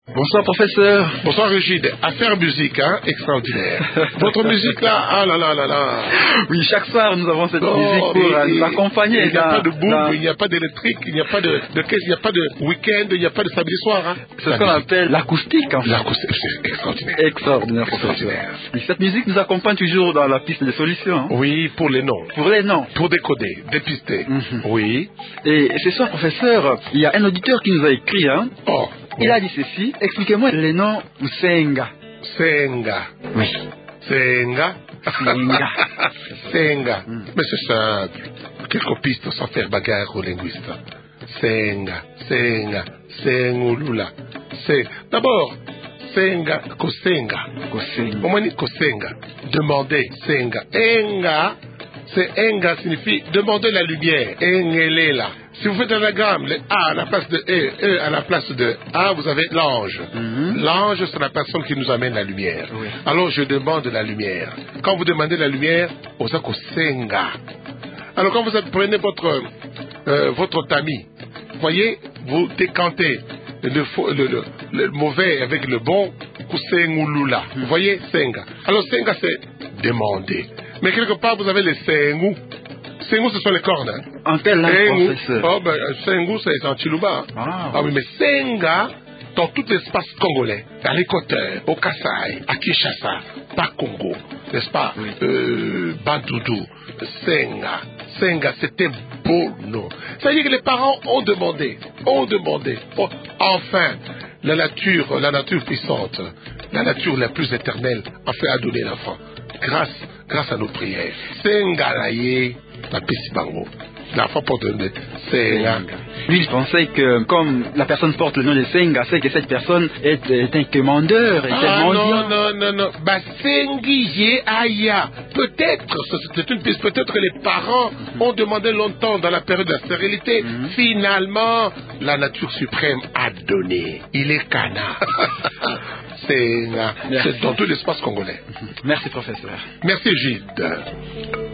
Bonsoir professeur. Bonsoir Régide. Affaire musique, hein, extraordinaire. Votre musique là, ah là là là là. Oui, chaque soir nous avons cette musique pour nous accompagner. Il n'y a pas de boom, il n'y a pas d'électrique, il n'y a pas de caisse, il n'y a pas de week-end, il n'y a pas de samedi soir. Hein. C'est ce qu'on appelle l'acoustique. En fait. L'acoustique, c'est extraordinaire. Extraordinaire, professeur. Et cette musique nous accompagne toujours dans la piste de solutions. Hein. Oui, pour les noms. Pour les noms. Pour décoder, dépister. Oui. Et ce soir, professeur, il y a un auditeur qui nous a écrit. Hein. Oh. Il a dit ceci. Expliquez-moi les noms ou Senga. Senga. Oui. Senga. Senga. Senga. Mais c'est simple. Quelques pistes sans faire bagarre aux linguistes. Senga. Senga. Sengulula. C'est d'abord Senga. Kosenga. Kosenga. Au moins Kosenga. Demander. Senga. Enga. C'est Enga signifie demander la lumière. Engelela. Si vous faites un anagramme, le A à la place de E à la place de A, vous avez l'ange. L'ange, c'est la personne qui nous amène la lumière. Oui. Alors, je demande la lumière. Quand vous demandez la lumière, vous avez Senga. Alors, quand vous prenez votre tamis, vous voyez, vous décantez le mauvais avec le bon, Kusengulula. Vous voyez, Senga. Alors, Senga, c'est demander. Mais quelque part, vous avez les Sengu. Sengu, ce sont les cornes. Hein. En quelle langue, professeur? Oh, ben, Sengu, c'est en Chiluba. Hein. Ah oui, mais Senga, dans tout l'espace congolais, à l'Équateur, au Kasaï, à Kinshasa, pas Congo, n'est-ce pas? Oui. Bandoudou, Senga. Senga, c'était beau nom. C'est-à-dire que les parents ont demandé. Oh, enfin, la nature puissante, la nature la plus éternelle a fait adonner l'enfant. Grâce à nos prières. Senga laye, la Pessibango. L'enfant porte le nom de Senga. Lui, je pensais que comme la personne porte le nom de Senga, c'est que cette personne est un commandeur, est un mendiant. Non. Bah, Sengi Aya. Peut-être, c'est une piste, peut-être que les parents ont demandé longtemps dans la période de la stérilité. Finalement, la nature suprême a donné. Il est Kana. C'est dans tout l'espace congolais. Merci, professeur. Merci, Gilles.